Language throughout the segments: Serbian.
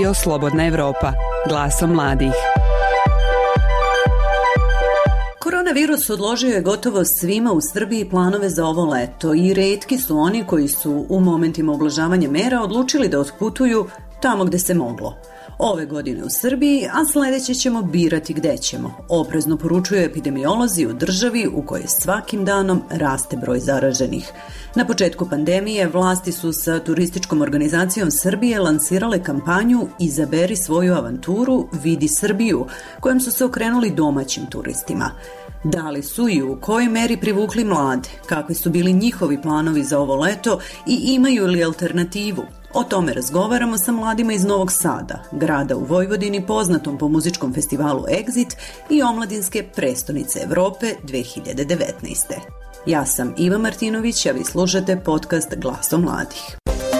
Radio Slobodna Evropa, glasom mladih. Koronavirus odložio je gotovo svima u Srbiji planove za ovo leto i retki su oni koji su u momentima ublažavanja mera odlučili da otputuju tamo gde se moglo. Ove godine u Srbiji, a sledeće ćemo birati gde ćemo, oprezno poručuju epidemiolozi u državi u kojoj svakim danom raste broj zaraženih. Na početku pandemije vlasti su sa turističkom organizacijom Srbije lansirale kampanju Izaberi svoju avanturu, vidi Srbiju, kojom su se okrenuli domaćim turistima. Da li su i u kojoj meri privukli mlade, kakvi su bili njihovi planovi za ovo leto i imaju li alternativu? O tome razgovaramo sa mladima iz Novog Sada, grada u Vojvodini poznatom po muzičkom festivalu Exit i omladinske prestonice Evrope 2019. Ja sam Iva Martinović, a vi slušate podcast Glasom mladih.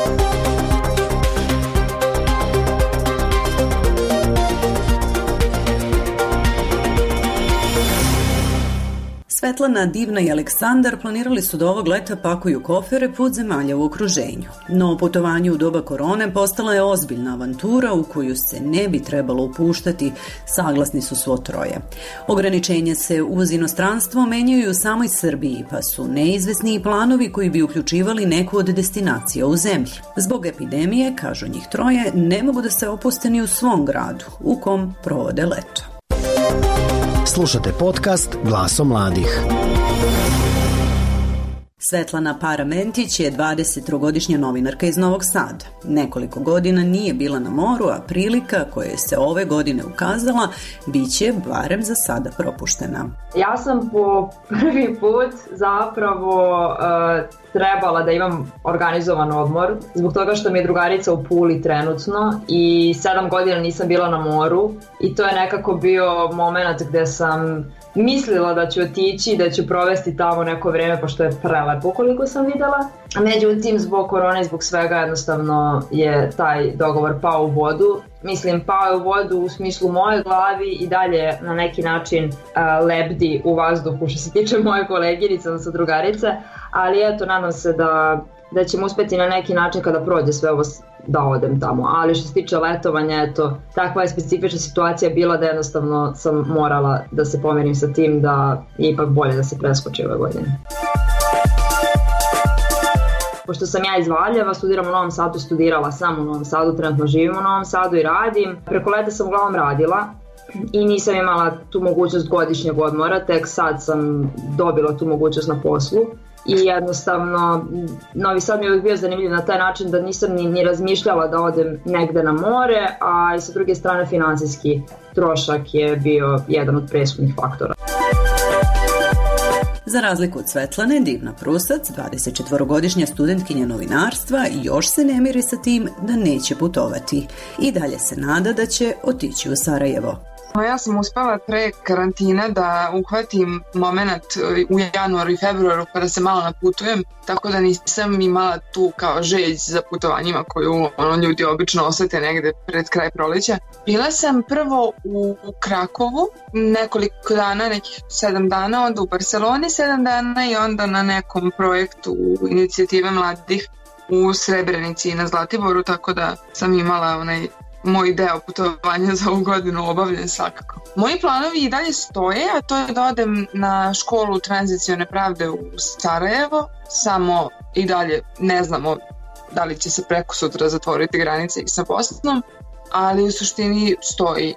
Svetlana, Divna i Aleksandar planirali su da ovog leta pakuju kofere put zemalja u okruženju. No putovanje u doba korone postala je ozbiljna avantura u koju se ne bi trebalo upuštati, saglasni su svo troje. Ograničenja se uz inostranstvo menjaju u samoj Srbiji, pa su neizvesni i planovi koji bi uključivali neku od destinacija u zemlji. Zbog epidemije, kažu njih troje, ne mogu da se opuste ni u svom gradu, u kom provode leto. Slušate podcast Glasom mladih. Svetlana Paramentić je 23-godišnja novinarka iz Novog Sada. Nekoliko godina nije bila na moru, a prilika koja se ove godine ukazala biće barem za sada propuštena. Ja sam po prvi put zapravo trebala da imam organizovan odmor zbog toga što mi je drugarica u Puli trenutno i 7 godina nisam bila na moru i to je nekako bio moment gde sam mislila da ću otići, da ću provesti tamo neko vreme pošto je prelepo koliko sam videla. Međutim, zbog korone i zbog svega jednostavno je taj dogovor pao u vodu. Mislim, pao je u vodu u smislu moje glavi i dalje na neki način lebdi u vazduhu što se tiče moje koleginice, odnosno drugarice, ali eto, nadam se da ćemo uspeti na neki način kada prođe sve ovo da odem tamo. Ali što se tiče letovanja, eto, takva je specifična situacija bila da jednostavno sam morala da se pomerim sa tim da je ipak bolje da se preskoči ove godine. Pošto sam ja iz Valjeva, studiram u Novom Sadu, studirala sam u Novom Sadu, trenutno živim u Novom Sadu i radim. Preko leta sam uglavnom radila i nisam imala tu mogućnost godišnjeg odmora, tek sad sam dobila tu mogućnost na poslu. I jednostavno, Novi Sad mi je uvijek bio zanimljiv na taj način da nisam ni razmišljala da odem negde na more, a i sa druge strane finansijski trošak je bio jedan od presudnih faktora. Za razliku od Svetlane, Divna Prusac, 24-godišnja studentkinja novinarstva, još se ne miri sa tim da neće putovati. I dalje se nada da će otići u Sarajevo. Ja sam uspela pre karantina da uhvatim moment u januaru i februaru pa da se malo naputujem, tako da nisam imala tu kao želj za putovanjima koju ljudi obično osete negde pred kraj proleća. Bila sam prvo u Krakovu nekoliko dana, nekih 7 dana, onda u Barceloni 7 dana i onda na nekom projektu inicijative mladih u Srebrenici i na Zlatiboru, tako da sam imala moj deo putovanja za ovu godinu obavljen svakako. Moji planovi i dalje stoje, a to je da odem na školu tranzicione pravde u Sarajevo, samo i dalje ne znamo da li će se preko sutra zatvoriti granice i sa Bosnom, ali u suštini stoji.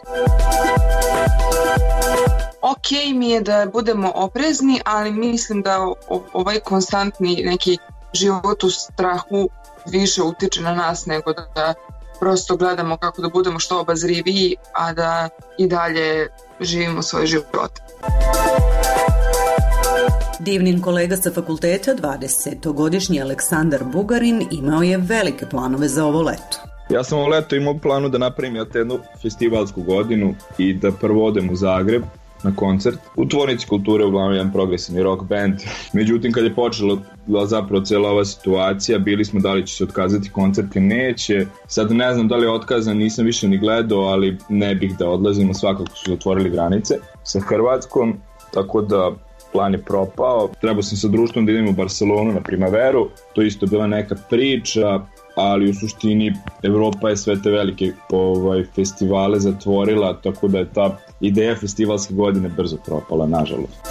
Ok mi je da budemo oprezni, ali mislim da ovaj konstantni neki život u strahu više utiče na nas nego da prosto gledamo kako da budemo što obazriviji, a da i dalje živimo svoj život. Divnin kolega sa fakulteta, 20-godišnji Aleksandar Bugarin, imao je velike planove za ovo leto. Ja sam ovo leto imao planu da napravim jednu festivalsku godinu i da prvo odem u Zagreb na koncert. U Tvornici kulture uglavnom jedan progresivni rock band. Međutim, kad je počela zapravo cijela ova situacija, bili smo da li će se otkazati koncert ili neće. Sad ne znam da li je otkazan, nisam više ni gledao, ali ne bih da odlazimo, svakako su otvorili granice sa Hrvatskom, tako da plan je propao. Trebao sam sa društvom da idem u Barcelonu na Primaveru, to isto bila neka priča, ali u suštini Evropa je sve te velike festivale zatvorila, tako da je ta ideja festivalske godine brzo propala, nažalost.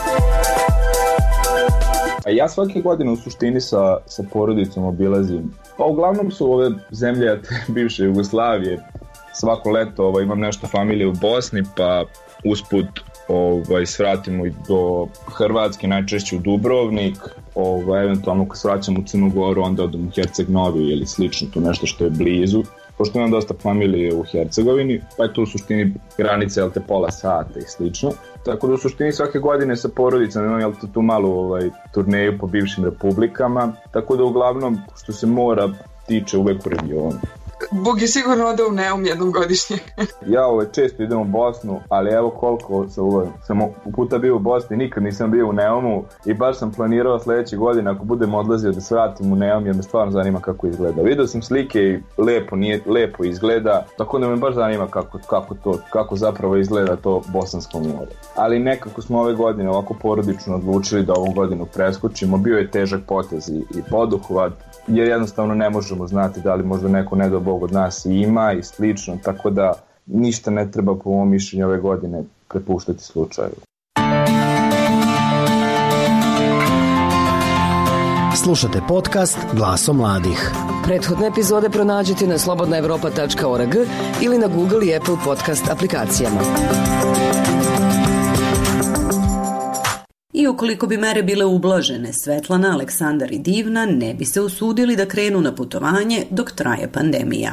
A ja svake godine u suštini sa porodicom obilazim, pa uglavnom su ove zemlje bivše Jugoslavije. Svako leto imam nešto familije u Bosni, pa usput svratimo i do Hrvatske, najčešće u Dubrovnik, eventualno kad svraćam u Crnu Goru, onda odem u Herceg-Novi ili slično, tu nešto što je blizu, pošto imam dosta familije u Hercegovini, pa je tu u suštini granice, pola sata i slično. Tako da u suštini svake godine sa porodicom imam tu malu turneju po bivšim republikama, tako da uglavnom što se mora tiče uvek u regionu. Bog je sigurno ode u Neum jednom godišnje. Ja često idem u Bosnu, ali evo koliko sam puta bio u Bosni, nikad nisam bio u Neumu i baš sam planirao sledeće godine ako budem odlazio da se vratim u Neum jer me stvarno zanima kako izgleda. Vidio sam slike i lepo izgleda, tako da me baš zanima kako zapravo izgleda to Bosansko more. Ali nekako smo ove godine ovako porodično odlučili da ovu godinu preskočimo, bio je težak potez i poduhvat, jer jednostavno ne možemo znati da li možda neko ne do Bog od nas ima i slično, tako da ništa ne treba po mom mišljenju ove godine prepuštati slučaju. Slušate podcast Glaso mladih. Prethodne epizode pronađite na slobodnaevropa.org ili na Google i Apple podcast aplikacijama. I ukoliko bi mere bile ublažene, Svetlana, Aleksandar i Divna ne bi se usudili da krenu na putovanje dok traje pandemija.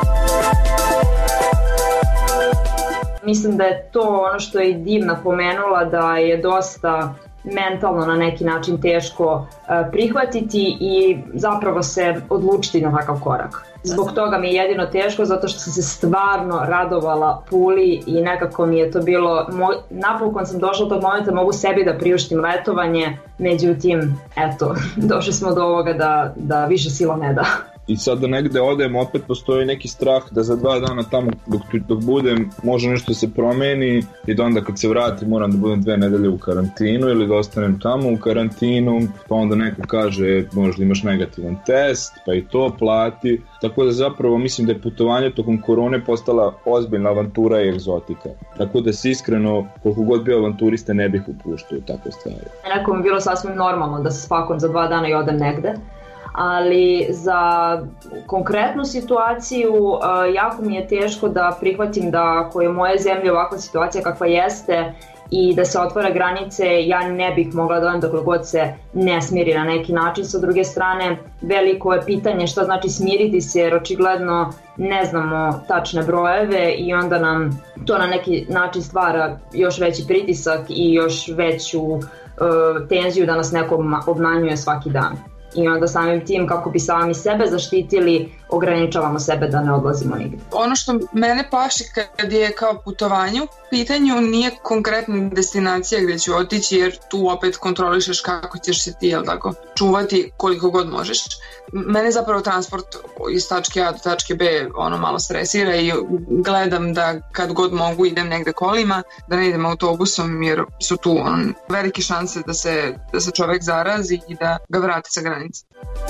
Mislim da je to ono što je Divna pomenula, da je dosta mentalno na neki način teško prihvatiti i zapravo se odlučiti na takav korak. Zbog toga mi je jedino teško, zato što sam se stvarno radovala Puli i nekako mi je to bilo, napokon sam došla do tog momenta, mogu sebi da priuštim letovanje, međutim, eto, došli smo do ovoga da više sila ne da. I sad da negde odem, opet postoji neki strah da za 2 dana tamo dok budem može nešto se promeni i da onda kad se vratim moram da budem 2 nedelje u karantinu ili da ostanem tamo u karantinu, pa onda neko kaže možda imaš negativan test, pa i to plati. Tako da zapravo mislim da je putovanje tokom korone postala ozbiljna avantura i egzotika. Tako da se iskreno, koliko god bio avanturista, ne bih upuštao u takve stvari. Neko mi je bilo sasvim normalno da se spakujem za 2 dana i odem negde. Ali za konkretnu situaciju jako mi je teško da prihvatim da ako je u moje zemlji ovakva situacija kakva jeste i da se otvore granice, ja ne bih mogla da odem dok god se ne smiri na neki način. Sa druge strane, veliko je pitanje šta znači smiriti se, jer očigledno ne znamo tačne brojeve i onda nam to na neki način stvara još veći pritisak i još veću tenziju da nas neko obmanjuje svaki dan. I onda samim tim kako bi sami sebe zaštitili, ograničavamo sebe da ne odlazimo nigde. Ono što mene plaši kad je kao putovanje u pitanju nije konkretna destinacija gde ću otići, jer tu opet kontrolišeš kako ćeš se ti čuvati koliko god možeš. Mene zapravo transport iz tačke A do tačke B malo stresira i gledam da kad god mogu idem negde kolima, da ne idem autobusom, jer su tu velike šanse da se čovek zarazi i da ga vrati sa granice.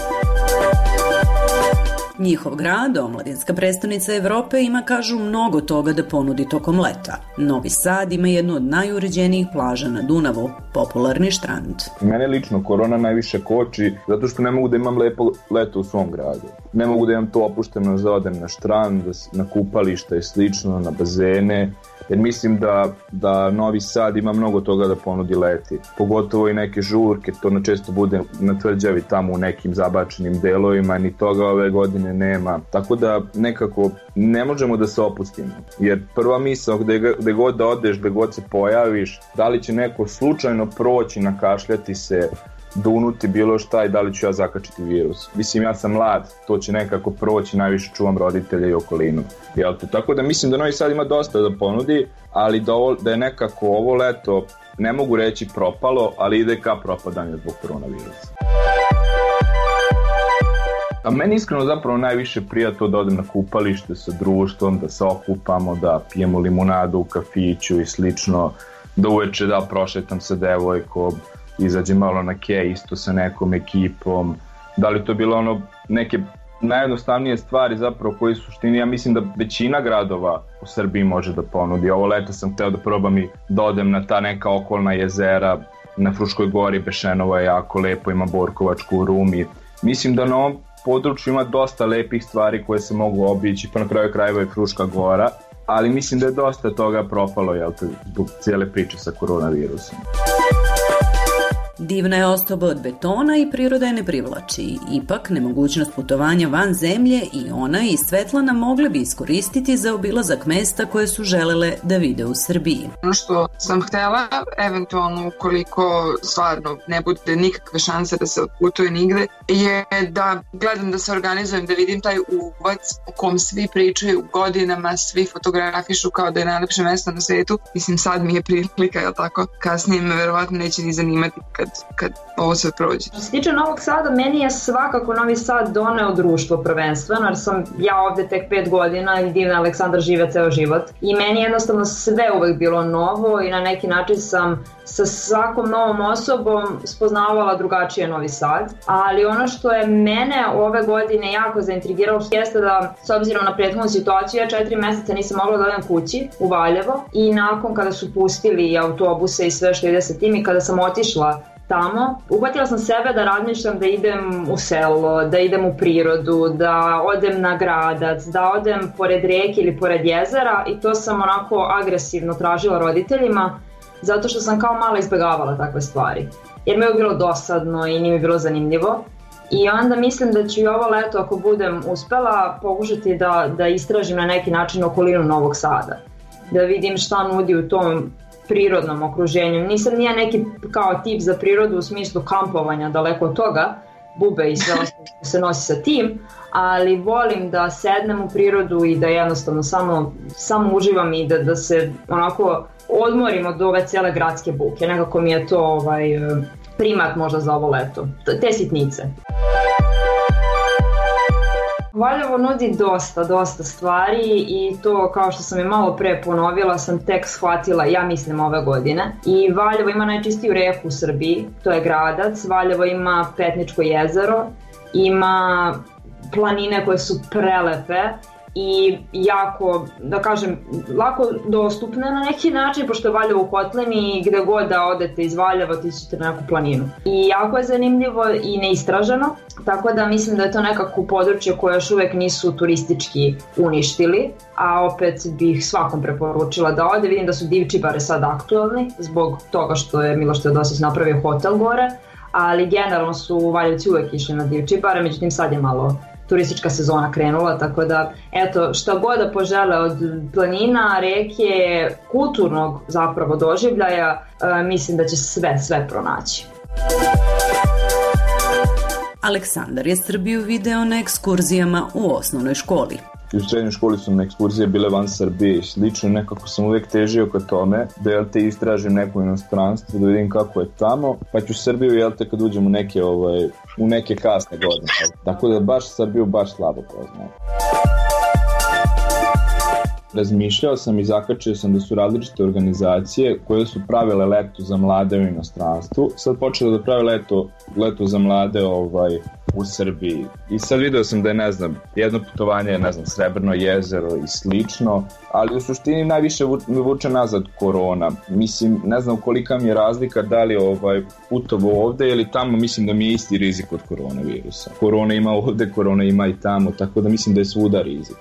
Njihov grad, omladinska prestonica Evrope, ima, kažu, mnogo toga da ponudi tokom leta. Novi Sad ima jednu od najuređenijih plaža na Dunavu, popularni štrand. Mene lično korona najviše koči zato što ne mogu da imam lepo leto u svom gradu. Ne mogu da imam to opušteno da odem na štrand, na kupališta i slično, na bazene, jer mislim da Novi Sad ima mnogo toga da ponudi leti. Pogotovo i neke žurke, to često bude na tvrđavi tamo u nekim zabačenim delovima, ni toga ove godine nema. Tako da nekako ne možemo da se opustimo, jer prva misao gde god da odeš, gde god se pojaviš, da li će neko slučajno proći, nakašljati se, dunuti bilo šta i da li ću ja zakačiti virus. Mislim, ja sam mlad, to će nekako proći, najviše čuvam roditelja i okolinu. Tako da mislim da Novi Sad ima dosta da ponudi, ali da je nekako ovo leto, ne mogu reći propalo, ali ide ka propadanju zbog koronavirusa. A meni iskreno zapravo najviše prija to da odem na kupalište sa društvom, da se okupamo, da pijemo limunadu u kafiću i slično, da uveče da prošetam sa devojkom, izađem malo na ke isto sa nekom ekipom. Da li to bilo ono neke najjednostavnije stvari zapravo koje u suštini ja mislim da većina gradova u Srbiji može da ponudi. Ovo leto sam hteo da probam i da odem na ta neka okolna jezera, na Fruškoj gori, Bešenovo je jako lepo, ima Borkovačku u Rumi. Mislim da na ovom području ima dosta lepih stvari koje se mogu obići, pa na kraju krajeva je Fruška gora, ali mislim da je dosta toga propalo, zbog cijele priče sa koronavirusom. Divna je ostoba od betona i priroda je ne privlači. Ipak, nemogućnost putovanja van zemlje i ona i Svetlana mogle bi iskoristiti za obilazak mesta koje su želele da vide u Srbiji. Ono što sam htela, eventualno ukoliko stvarno ne bude nikakve šanse da se odputuje nigde, je da gledam da se organizujem, da vidim taj uvac o kom svi pričaju godinama, svi fotografišu kao da je najlepše mesto na svetu. Mislim, sad mi je prilika, jel tako? Kasnije me verovatno neće ni zanimati kad ovo sve prođe. Što se tiče Novog Sada, meni je svakako Novi Sad doneo društvo prvenstveno, jer sam ja ovde tek 5 godina i divna Aleksandar žive ceo život. I meni jednostavno sve uvek bilo novo i na neki način sam sa svakom novom osobom spoznavala drugačije Novi Sad. Ali ono što je mene ove godine jako zaintrigiralo jeste da, s obzirom na prethodnu situaciju, ja 4 meseca nisam mogla da odem kući u Valjevo i nakon kada su pustili autobuse i sve što ide sa tim i kada sam otišla tamo, uhvatila sam sebe da razmišljam da idem u selo, da idem u prirodu, da odem na gradac, da odem pored reke ili pored jezera i to sam onako agresivno tražila roditeljima zato što sam kao mala izbegavala takve stvari. Jer mi je bilo dosadno i nije mi bilo zanimljivo. I onda mislim da ću i ovo leto, ako budem uspela, pokušati da istražim na neki način okolinu Novog Sada. Da vidim šta nudi u tom prirodnom okruženju. Nisam nije neki kao tip za prirodu u smislu kampovanja, daleko od toga, bube i sve ostalo što se nosi sa tim, ali volim da sednem u prirodu i da jednostavno samo uživam i da se onako odmorim od ove cijele gradske buke. Nekako mi je to primat možda za ovo leto. Te sitnice. Valjevo nudi dosta stvari i to, kao što sam je malo pre ponovila, sam tek shvatila, ja mislim, ove godine. I Valjevo ima najčistiju reku u Srbiji, to je Gradac. Valjevo ima Petničko jezero, ima planine koje su prelepe i jako, da kažem, lako dostupne na neki način, pošto je Valjevo u kotlini i gde god da odete iz Valjeva ti ćete na neku planinu. I jako je zanimljivo i neistraženo, tako da mislim da je to nekako područje koje još uvek nisu turistički uništili, a opet bih svakom preporučila da ode. Vidim da su Divčibare sad aktualni zbog toga što je Miloš Teodosić napravio hotel gore, ali generalno su Valjevci uvek išli na Divčibare, međutim sad je malo turistička sezona krenula, tako da eto, šta god da požele od planina, reke, kulturnog zapravo doživljaja, mislim da će sve pronaći. Aleksandar je Srbiju video na ekskurzijama u osnovnoj školi. U srednjoj školi su mi ekskurzije bile van Srbije i slično, nekako sam uvek težio ka tome da istražim neko inostranstvo, da vidim kako je tamo, pa ću Srbiju kad uđem u neke kasne godine. Tako da baš Srbiju baš slabo poznajem. Razmišljao sam i zakačio sam da su različite organizacije koje su pravile leto za mlade u inostranstvu, sad počelo da prave leto za mlade u Srbiji. I sad video sam da je, jedno putovanje je, Srebrno jezero i slično, ali u suštini najviše mi vuče nazad korona. Mislim, ne znam kolika mi je razlika da li putovo ovde ili tamo, mislim da mi je isti rizik od koronavirusa. Korona ima ovde, korona ima i tamo, tako da mislim da je svuda rizik.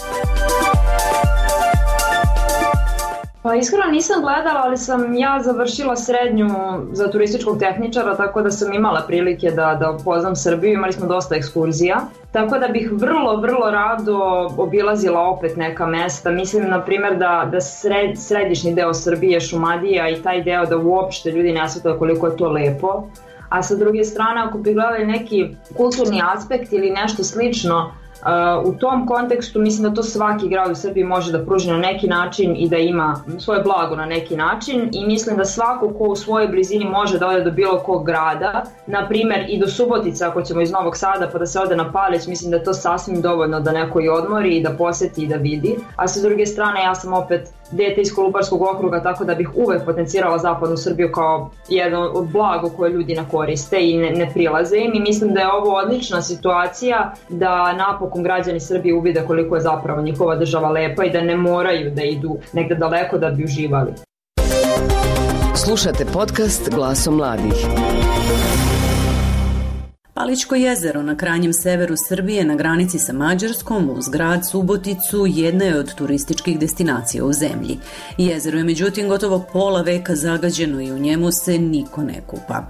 Pa iskreno nisam gledala, ali sam ja završila srednju za turističkog tehničara, tako da sam imala prilike da upoznam Srbiju, imali smo dosta ekskurzija. Tako da bih vrlo rado obilazila opet neka mesta. Mislim, na primjer, da središnji deo Srbije, Šumadija i taj deo da uopšte ljudi ne shvataju koliko je to lepo. A sa druge strane, ako bi gledali neki kulturni aspekt ili nešto slično, U tom kontekstu mislim da to svaki grad u Srbiji može da pruži na neki način i da ima svoje blago na neki način i mislim da svako ko u svojoj blizini može da ode do bilo kog grada, na primer i do Subotice ako ćemo iz Novog Sada pa da se ode na Palić, mislim da je to sasvim dovoljno da neko i odmori i da poseti i da vidi, a sa druge strane ja sam opet dete iz Kolubarskog okruga, tako da bih uvek potencirala zapadnu Srbiju kao jedno od blago koje ljudi ne koriste i ne prilaze im i mislim da je ovo odlična situacija da napokon građani Srbije uvide koliko je zapravo njihova država lepa i da ne moraju da idu negde daleko da bi uživali. Slušate podcast Glasom mladih. Palićko jezero na krajnjem severu Srbije na granici sa Mađarskom uz grad Suboticu jedna je od turističkih destinacija u zemlji. Jezero je međutim gotovo pola veka zagađeno i u njemu se niko ne kupa.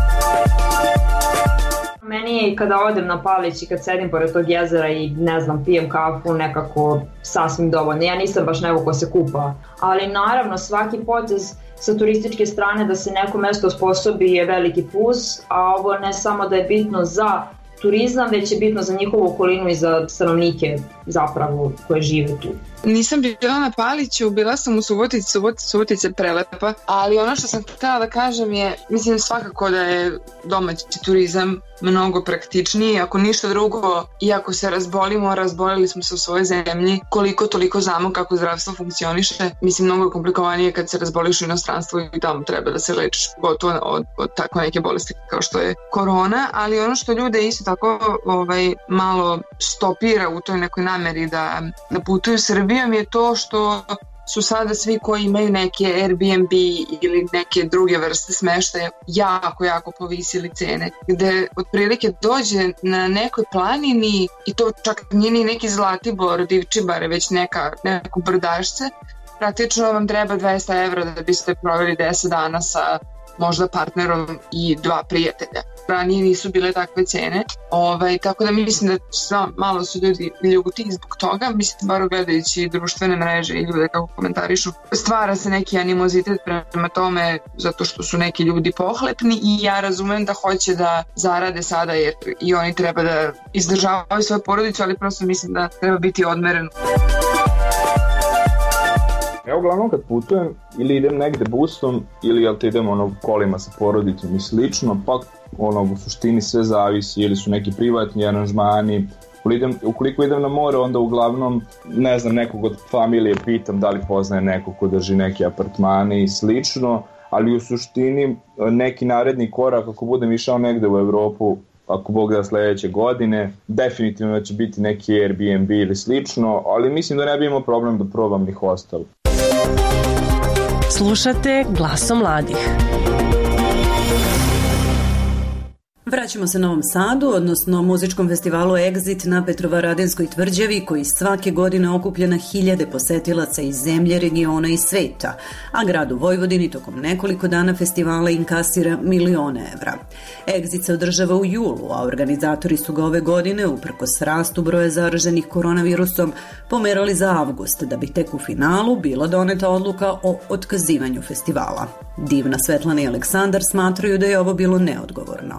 Meni je kada odem na Palić i kad sedim pored tog jezera i ne znam, pijem kafu nekako sasvim dovoljno. Ja nisam baš neko ko se kupa, ali naravno svaki potez sa turističke strane da se neko mesto osposobi je veliki plus, a ovo ne samo da je bitno za turizam, već je bitno za njihovu okolinu i za stanovnike zapravo koje žive tu. Nisam bila na Paliću, bila sam u Subotici, Subotica je prelepa, ali ono što sam htjela da kažem je, mislim svakako da je domaći turizam mnogo praktičniji, ako ništa drugo, iako se razbolili smo se u svojoj zemlji, koliko toliko znamo kako zdravstvo funkcioniše, mislim mnogo je komplikovanije kad se razboliš u inostranstvu i tamo treba da se lečiš gotovo od tako neke bolesti kao što je korona, ali ono što ljude isto tako malo stopira u toj nekoj nameri da putuju Srbijom je to što su sada svi koji imaju neke Airbnb ili neke druge vrste smeštaja jako povisili cene, gde otprilike dođe na nekoj planini i to čak nije ni neki Zlatibor, Divčibare, već neko brdašce, praktično vam treba 200 evra da biste proveli 10 dana sa možda partnerom i 2 prijatelja. Ranije nisu bile takve cene, tako da mislim da malo su ljudi ljuti zbog toga, mislim bar gledajući društvene mreže i ljude kako komentarišu. Stvara se neki animozitet prema tome zato što su neki ljudi pohlepni i ja razumem da hoće da zarade sada jer i oni treba da izdržavaju svoju porodicu, ali prosto mislim da treba biti odmeren. Ja uglavnom kad putujem ili idem negde busom ili idem kolima sa porodicom i slično, pa u suštini sve zavisi ili su neki privatni aranžmani. Ukoliko idem na more, onda uglavnom ne znam, nekog od familije pitam da li poznaje nekog ko drži neke apartmane i slično, ali u suštini neki naredni korak ako budem išao negde u Evropu, ako Bog da sledeće godine, definitivno će biti neki Airbnb ili slično, ali mislim da ne bi imao problem da probam ni hostel. Slušate Glasom mladih. Vraćamo se Novom Sadu, odnosno muzičkom festivalu Exit na Petrovaradinskoj tvrđavi koji svake godine okuplja na hiljade posetilaca iz zemlje, regiona i sveta, a grad u Vojvodini tokom nekoliko dana festivala inkasira milione evra. Exit se održava u julu, a organizatori su ga ove godine, uprkos rastu broja zaraženih koronavirusom, pomerali za avgust, da bi tek u finalu bila doneta odluka o otkazivanju festivala. Divna, Svetlana i Aleksandar smatraju da je ovo bilo neodgovorno.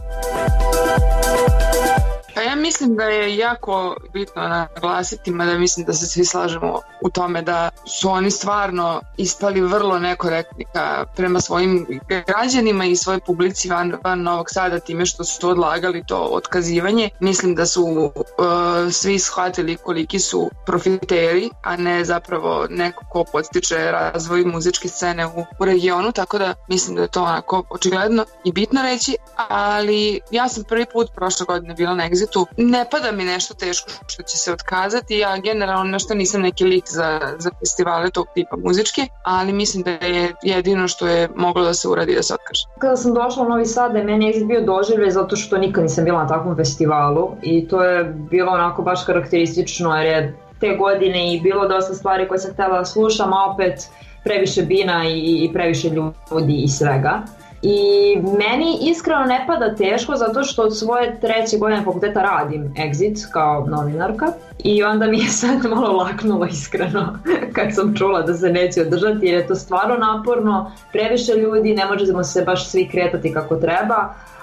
Pa ja mislim da je jako bitno naglasiti, mada mislim da se svi slažemo u tome da su oni stvarno ispali vrlo nekorektni prema svojim građanima i svojoj publici van Novog Sada time što su to odlagali, to otkazivanje. Mislim da su svi shvatili koliki su profiteri, a ne zapravo neko ko podstiče razvoj muzičke scene u regionu, tako da mislim da je to onako očigledno i bitno reći, ali ja sam prvi put prošle godine bila na Exitu. Ne pada mi nešto teško što će se otkazati, ja generalno nešto nisam neki lik za festivale tog tipa muzičke, ali mislim da je jedino što je moglo da se uradi da se otkaže. Kada sam došla u Novi Sad, je meni Exit bio doživljaj zato što nikad nisam bila na takvom festivalu i to je bilo onako baš karakteristično jer je te godine i bilo dosta stvari koje sam htjela da slušam, a opet previše bina i previše ljudi i svega. I meni iskreno ne pada teško zato što od svoje 3. godine fakulteta radim Exit kao novinarka i onda mi je sad malo laknulo iskreno kad sam čula da se neće održati jer je to stvarno naporno, previše ljudi, ne možemo se baš svi kretati kako treba,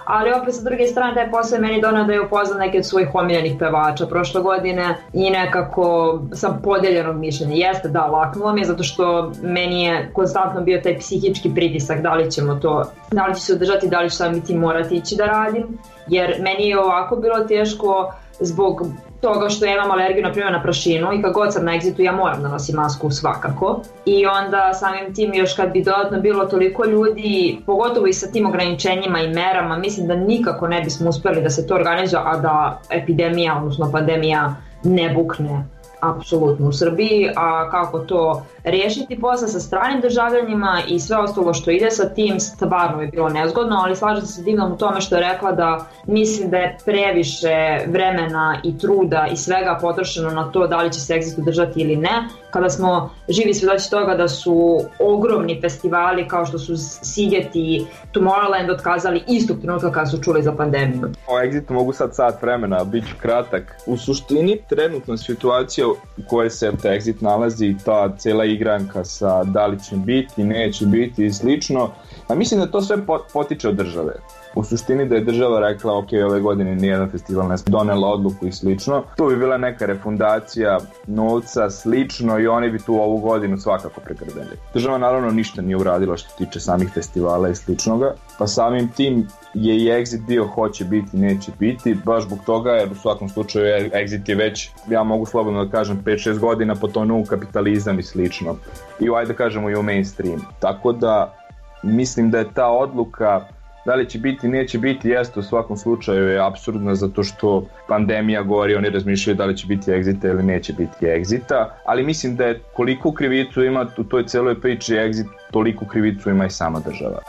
ali opet sa druge strane taj posao je meni donao da je upoznam neke od svojih omiljenih pevača prošle godine i nekako sam podeljenog mišljenja. Jeste da, laknulo mi je zato što meni je konstantno bio taj psihički pritisak da li ćemo to, da li ću se održati, da li ću sam ti morati ići da radim, jer meni je ovako bilo teško zbog toga što ja imam alergiju na primjer na prašinu i kad god sam na Exitu ja moram da nosim masku svakako i onda samim tim još kad bi dodatno bilo toliko ljudi, pogotovo i sa tim ograničenjima i merama, mislim da nikako ne bismo uspeli da se to organizuje, a da epidemija, odnosno pandemija ne bukne apsolutno u Srbiji, a kako to riješiti posle sa stranim državljanima i sve ostalo što ide sa tim, stvarno je bilo nezgodno, ali slažem se Divnom u tome što je rekla da mislim da je previše vremena i truda i svega potrošeno na to da li će se Exit držati ili ne, kada smo živi svedoci toga da su ogromni festivali kao što su Siget i Tomorrowland otkazali istog trenutka kada su čuli za pandemiju. O Exitu mogu sad sat vremena, bit ću kratak. U suštini trenutna situacija u kojoj se Exit nalazi, ta cijela igranka sa da li će biti, neće biti i slično, a mislim da to sve potiče od države. U suštini da je država rekla ok, ove godine nijedan festival ne donela odluku i slično, tu bi bila neka refundacija novca, slično i oni bi tu ovu godinu svakako pregrdeli. Država naravno ništa nije uradila što tiče samih festivala i sličnoga, pa samim tim je i Exit bio hoće biti, neće biti, baš zbog toga jer u svakom slučaju Exit je već, ja mogu slobodno da kažem, 5-6 godina potonuo u kapitalizam i slično. I ajde da kažemo i u mainstream. Tako da mislim da je ta odluka da li će biti, neće biti, jeste u svakom slučaju je apsurdna zato što pandemija gori, oni razmišljaju da li će biti Exita ili neće biti Exita, ali mislim da je koliko krivicu ima u toj celoj priči Exit, toliko krivicu ima i sama država.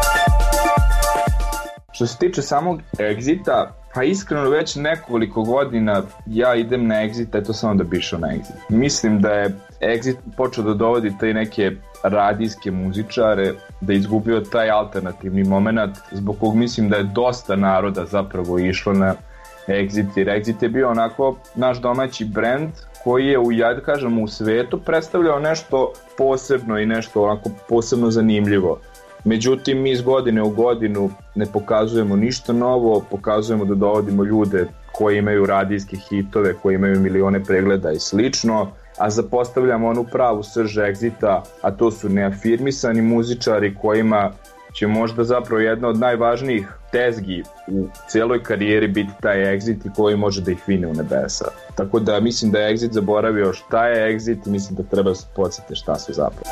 Što se tiče samog Exita, pa iskreno već nekoliko godina ja idem na Exit, eto samo da bi išao na Exit. Mislim da je Exit počeo da dovodi te neke radijske muzičare, da je izgubio taj alternativni moment, zbog kog mislim da je dosta naroda zapravo išlo na Exit, jer Exit je bio onako naš domaći brend koji je u svetu predstavljao nešto posebno i nešto onako posebno zanimljivo. Međutim, mi iz godine u godinu ne pokazujemo ništa novo, pokazujemo da dovodimo ljude koji imaju radijske hitove, koji imaju milione pregleda i slično, a zapostavljamo onu pravu srž Exita, a to su neafirmisani muzičari kojima će možda zapravo jedna od najvažnijih tezgi u cijeloj karijeri biti taj Exit i koji može da ih vine u nebesa. Tako da mislim da je Exit zaboravio šta je Exit i mislim da treba da se podsjete šta su zapravo.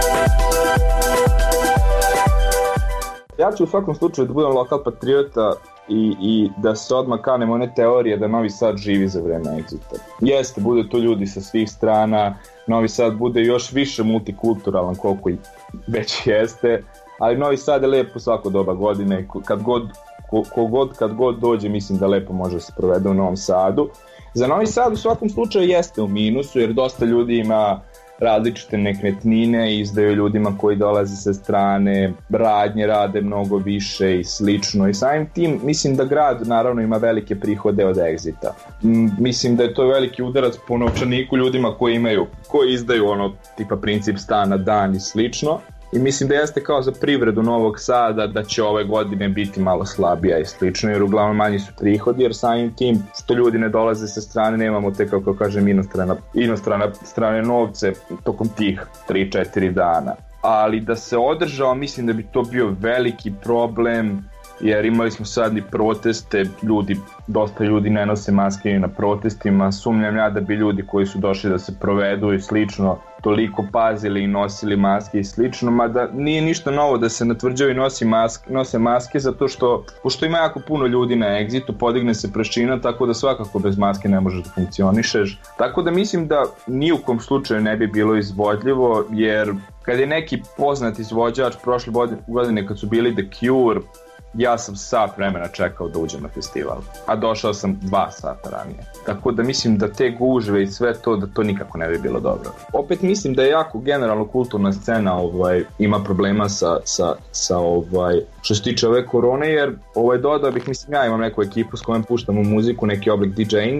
Ja ću u svakom slučaju da budem lokal patriota i da se odmah kanem one teorije da Novi Sad živi za vreme Exita. Jeste, bude to ljudi sa svih strana, Novi Sad bude još više multikulturalan koliko i već jeste, ali Novi Sad je lepo svako doba godine, kad god dođe mislim da lepo može se provede u Novom Sadu. Za Novi Sad u svakom slučaju jeste u minusu jer dosta ljudi ima različite nekretnine i izdaju ljudima koji dolaze sa strane, radnje rade mnogo više i slično i samim tim mislim da grad naravno ima velike prihode od Exita. Mislim da je to veliki udarac po novčaniku ljudima koji izdaju ono tipa princip stana dan i slično. I mislim da jeste kao za privredu Novog Sada da će ove godine biti malo slabija i slično jer uglavnom manji su prihodi jer samim tim što ljudi ne dolaze sa strane nemamo te kako kažem inostrane novce tokom tih 3-4 dana. Ali da se održao mislim da bi to bio veliki problem jer imali smo sad i proteste, dosta ljudi ne nose maske na protestima, sumnjam ja da bi ljudi koji su došli da se provedu i slično toliko pazili i nosili maske i slično, mada nije ništa novo da se na tvrđavi nose maske zato što, pošto ima jako puno ljudi na Exitu, podigne se prašina tako da svakako bez maske ne možeš da funkcionišeš, tako da mislim da ni u kom slučaju ne bi bilo izvodljivo jer kad je neki poznat izvođač prošle godine kad su bili The Cure, ja sam sat vremena čekao da uđem na festival, a došao sam 2 sata ranije. Tako da mislim da te gužve i sve to, da to nikako ne bi bilo dobro. Opet mislim da je jako generalno kulturna scena ima problema sa što se tiče ove korone, jer dodao bih, mislim ja imam neku ekipu s kojom puštamo muziku, neki oblik DJinga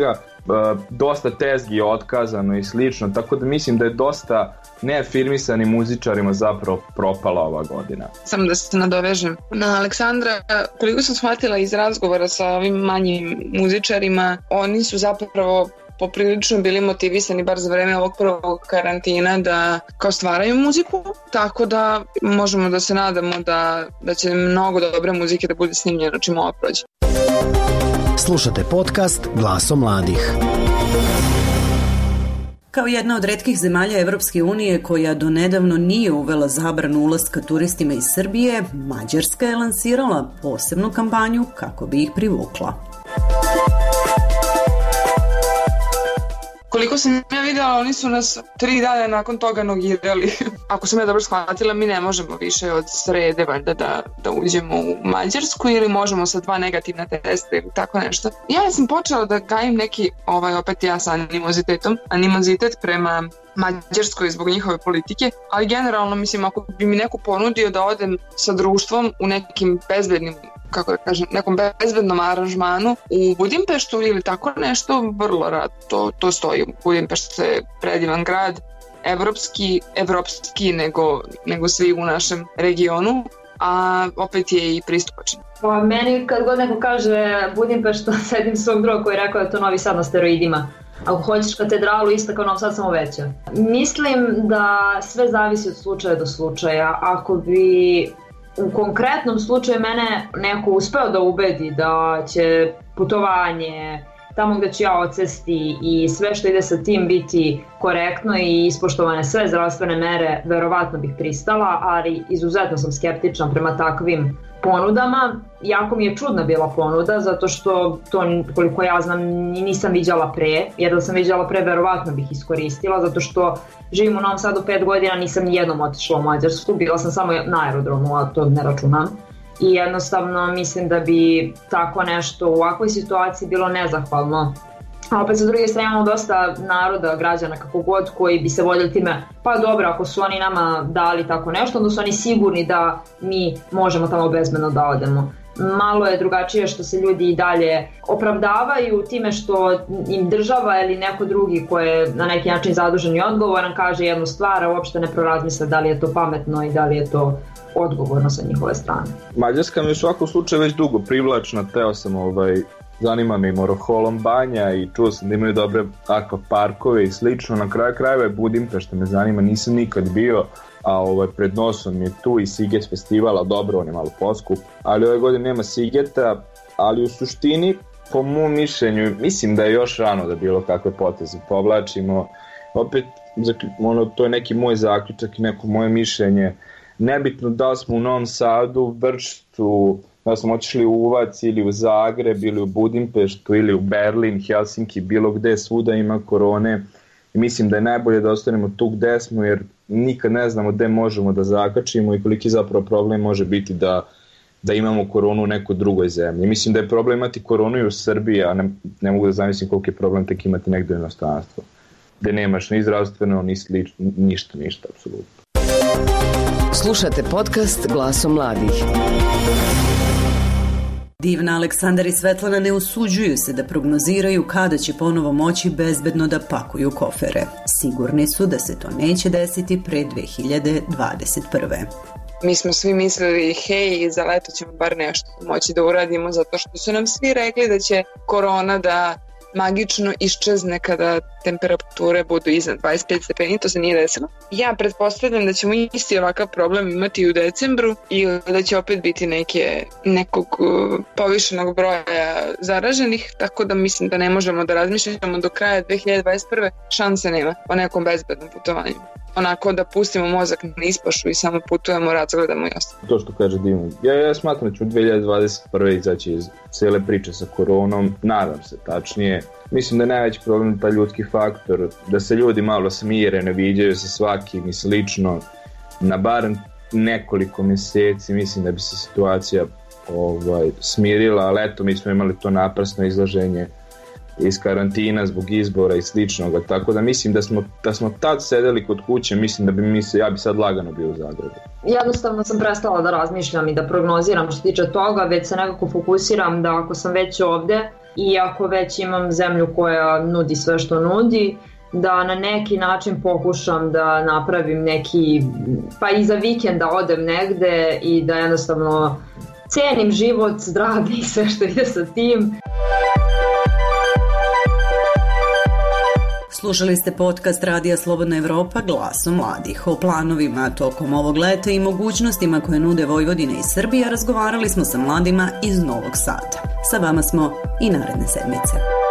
dosta tezgi je otkazano i slično, tako da mislim da je dosta neafirmisanim muzičarima zapravo propala ova godina. Samo da se nadovežem na Aleksandra, koliko sam shvatila iz razgovora sa ovim manjim muzičarima, oni su zapravo poprilično bili motivisani bar za vreme ovog prvog karantina da kao stvaraju muziku, tako da možemo da se nadamo da će mnogo dobre muzike da bude snimljeno čim ovo prođe. Slušate podcast Glasom mladih. Kao jedna od retkih zemalja Evropske unije koja do nedavno nije uvela zabranu ulaska turistima iz Srbije, Mađarska je lansirala posebnu kampanju kako bi ih privukla. Koliko sam ja videla, oni su nas 3 dana nakon toga nogirali. Ako sam ja dobro shvatila, mi ne možemo više od srede valjda da uđemo u Mađarsku ili možemo sa 2 negativna testa ili tako nešto. Ja sam počela da gajim neki, opet ja sa animozitet prema Mađarskoj zbog njihove politike, ali generalno mislim ako bi mi neko ponudio da odem sa društvom u nekim bezbednim, kako da kažem, nekom bezbednom aranžmanu u Budimpeštu ili tako nešto, vrlo rad to stoji. Budimpešt je predivan grad, evropski nego svi u našem regionu, a opet je i pristupačan. Pa meni kad god neko kaže Budimpešt, sedim svog druga koji je rekao da je to Novi Sad na steroidima. Ako hoćeš katedralu, isto kao Novi Sad, samo veća. Mislim da sve zavisi od slučaja do slučaja. Ako bi u konkretnom slučaju mene neko uspeo da ubedi da će putovanje tamo gde ću ja odsesti i sve što ide sa tim biti korektno i ispoštovane sve zdravstvene mere, verovatno bih pristala, ali izuzetno sam skeptična prema takvim ponudama. Jako mi je čudna bila ponuda, zato što to, koliko ja znam, nisam viđala pre, jer da sam viđala pre, verovatno bih iskoristila, zato što živim u Novom Sadu 5 godina, nisam nijednom otišla u Mađarsku, bila sam samo na aerodromu, a to ne računam. I jednostavno mislim da bi tako nešto u ovakvoj situaciji bilo nezahvalno. A opet sa druge strane imamo dosta naroda, građana, kako god, koji bi se voljeli time, pa dobro, ako su oni nama dali tako nešto, onda su oni sigurni da mi možemo tamo bezbedno da odemo. Malo je drugačije što se ljudi i dalje opravdavaju time što im država ili neko drugi ko je na neki način zadužen i odgovoran kaže jednu stvar, a uopšte ne prorazmisle da li je to pametno i da li je to odgovorno sa njihove strane. Mađarska mi u svakom slučaju već dugo privlačna, teo sam zanima me i Moroholom banja i čuo sam da imaju dobre akvaparkove i slično. Na kraju krajeva je Budimpešta me zanima, nisam nikad bio, a pred nosom je tu i Siget festivala, dobro, on je malo poskup, ali ove godine nema Sigeta, ali u suštini, po mom mišljenju, mislim da je još rano da bilo kakve poteze povlačimo. Opet, to je neki moj zaključak i neko moje mišljenje. Nebitno da smo u Novom Sadu, Vršcu, da smo otišli u Uvac ili u Zagreb ili u Budimpeštu ili u Berlin, Helsinki, bilo gde, svuda ima korone. I mislim da je najbolje da ostanemo tu gde smo, jer nikad ne znamo gde možemo da zakačimo i koliki zapravo problem može biti da imamo koronu u nekoj drugoj zemlji. Mislim da je problem imati koronu i u Srbiji, a ne mogu da zamislim koliko je problem tek imati negdje u inostranstvu, gde nemaš ni zdravstveno, ni ništa, apsolutno. Slušate podcast Glasom mladih. Divna, Aleksandar i Svetlana ne usuđuju se da prognoziraju kada će ponovo moći bezbedno da pakuju kofere. Sigurni su da se to neće desiti pre 2021. Mi smo svi mislili, hej, za leto ćemo bar nešto moći da uradimo, zato što su nam svi rekli da će korona da magično iščezne kada temperature budu iznad 25 stepeni, to se nije desilo. Ja pretpostavljam da ćemo isti ovakav problem imati u decembru i da će opet biti nekog povišenog broja zaraženih, tako da mislim da ne možemo da razmišljamo do kraja 2021. šanse nema o nekom bezbednom putovanju. Onako da pustimo mozak na ispašu i samo putujemo, razgledamo i ostalo. To što kaže Dima, ja smatram da ću 2021. izaći iz cijele priče sa koronom, nadam se tačnije. Mislim da je najveći problem taj ljudski faktor, da se ljudi malo smire, ne viđaju se svakim i slično. Na barem nekoliko mjeseci mislim da bi se situacija smirila, ali eto mi smo imali to naprasno izlaženje iz karantina zbog izbora i sličnoga, tako da mislim da smo tad sedeli kod kuće, mislim da ja bi sad lagano bio u Zagrebu. Jednostavno sam prestala da razmišljam i da prognoziram što se tiče toga, već se nekako fokusiram da ako sam već ovde, iako već imam zemlju koja nudi sve što nudi, da na neki način pokušam da napravim neki, pa i za vikend da odem negde i da jednostavno cenim život, zdravlje i sve što ide sa tim. Slušali ste podcast Radija Slobodna Evropa Glasom mladih. O planovima tokom ovog leta i mogućnostima koje nude Vojvodina i Srbija razgovarali smo sa mladima iz Novog Sada. Sa vama smo i naredne sedmice.